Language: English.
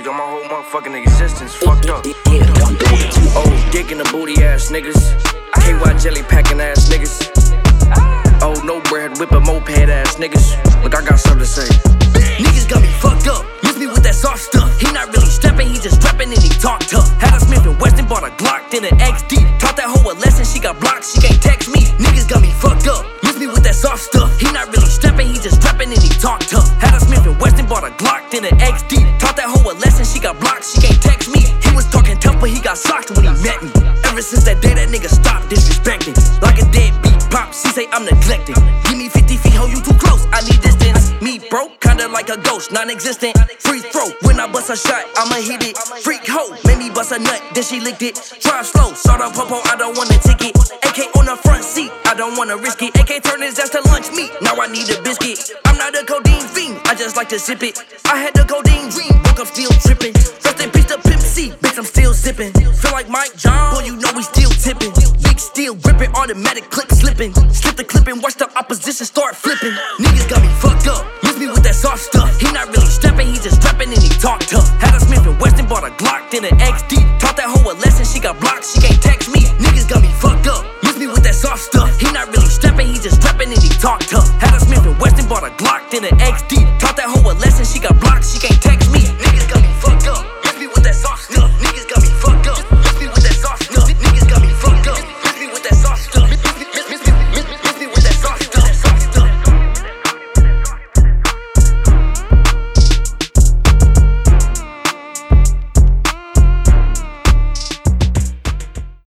on my whole motherfucking existence. Fucked up. Old dick in the booty ass niggas. KY jelly packing ass niggas. Oh, no bread whipping moped ass niggas. Look, I got something to say. Niggas got me fucked up. Miss me with that soft stuff. He not really stepping, he just rapping and he talk tough. Had a Smith and Weston, bought a Glock, then an XD. Taught that hoe a lesson, she got blocked, she can't text me. Niggas got me fucked up. Miss me with that soft stuff. He not really stepping, he just rapping and he talk tough. Had a Smith and Weston, bought a Glock, then an XD. Taught that hoe a lesson, she got blocked, she can't text me. He was talking tough, but he got socked when he met me. Ever since that day, that nigga stopped disrespecting. Like a deadbeat pop, she say I'm neglected. Give me 50 feet, ho, you too close, I need distance. Me broke, kinda like a ghost, non-existent. Free throw, when I bust a shot, I'ma hit it. Freak hoe, made me bust a nut, then she licked it. Drive slow, saw the popo, I don't want a ticket. AK on the front seat, I don't wanna risk it. AK turned his ass to lunch meat, now I need a biscuit. I'm not a codeine fiend, I just like to sip it. I had the codeine dream, woke up still tripping. Rest in peace to Pimp C, bitch I'm still sipping. Feel like Mike John, boy you know we still tipping. Big steel gripping, automatic clip slipping. Slip the clip and watch the opposition start flipping. Niggas got me fucked up, miss me with that soft stuff. He not really stepping, he just rapping and he talk tough. Had a Smith and Weston, bought a Glock, then an XD. Taught that hoe a lesson, she got blocked, she can't text me. Niggas got me fucked up.